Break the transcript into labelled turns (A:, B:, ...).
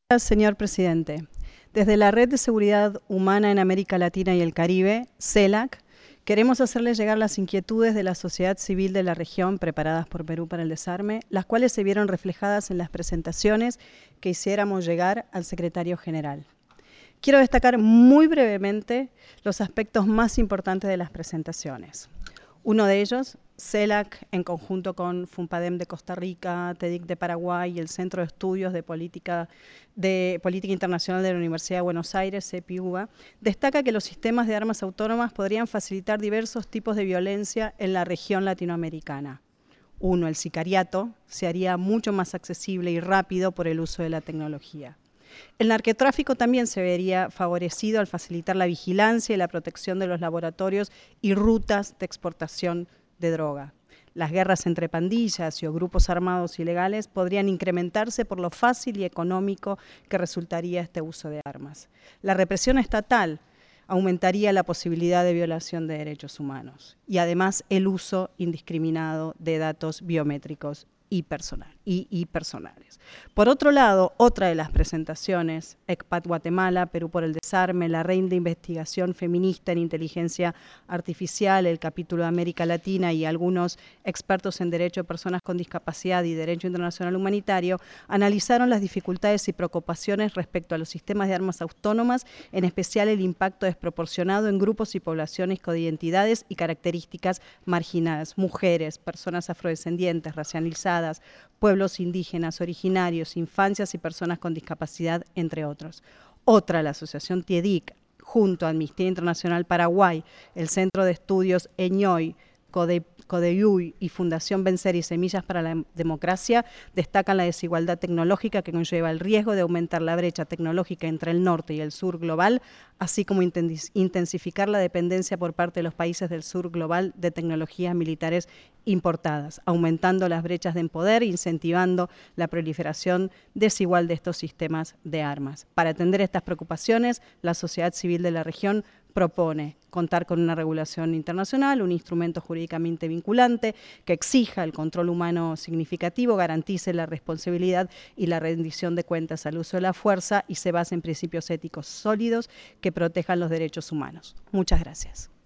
A: Gracias, señor presidente. Desde la Red de Seguridad Humana en América Latina y el Caribe, CELAC, queremos hacerle llegar las inquietudes de la sociedad civil de la región preparadas por Perú para el desarme, las cuales se vieron reflejadas en las presentaciones que hiciéramos llegar al secretario general. Quiero destacar muy brevemente los aspectos más importantes de las presentaciones. Uno de ellos, CELAC, en conjunto con FUNPADEM de Costa Rica, TEDIC de Paraguay y el Centro de Estudios de Política Internacional de la Universidad de Buenos Aires, CEPIUBA, destaca que los sistemas de armas autónomas podrían facilitar diversos tipos de violencia en la región latinoamericana. Uno, el sicariato, se haría mucho más accesible y rápido por el uso de la tecnología. El narcotráfico también se vería favorecido al facilitar la vigilancia y la protección de los laboratorios y rutas de exportación de droga. Las guerras entre pandillas y o grupos armados ilegales podrían incrementarse por lo fácil y económico que resultaría este uso de armas. La represión estatal aumentaría la posibilidad de violación de derechos humanos y además el uso indiscriminado de datos biométricos y personales. Por otro lado, otra de las presentaciones, ECPAT Guatemala, Perú por el Desarme, la Red de Investigación Feminista en Inteligencia Artificial, el capítulo de América Latina y algunos expertos en Derecho de Personas con Discapacidad y Derecho Internacional Humanitario, analizaron las dificultades y preocupaciones respecto a los sistemas de armas autónomas, en especial el impacto desproporcionado en grupos y poblaciones con identidades y características marginadas, mujeres, personas afrodescendientes, racializadas, pueblos indígenas originarios, infancias y personas con discapacidad, entre otros. Otra, la asociación TIEDIC, junto a Amnistía Internacional Paraguay, el Centro de Estudios ENIOI, CODEUI y Fundación Vencer y Semillas para la Democracia, destacan la desigualdad tecnológica que conlleva el riesgo de aumentar la brecha tecnológica entre el norte y el sur global, así como intensificar la dependencia por parte de los países del sur global de tecnologías militares importadas, aumentando las brechas de poder e incentivando la proliferación desigual de estos sistemas de armas. Para atender estas preocupaciones, la sociedad civil de la región propone contar con una regulación internacional, un instrumento jurídicamente vinculante que exija el control humano significativo, garantice la responsabilidad y la rendición de cuentas al uso de la fuerza y se base en principios éticos sólidos que protejan los derechos humanos. Muchas gracias.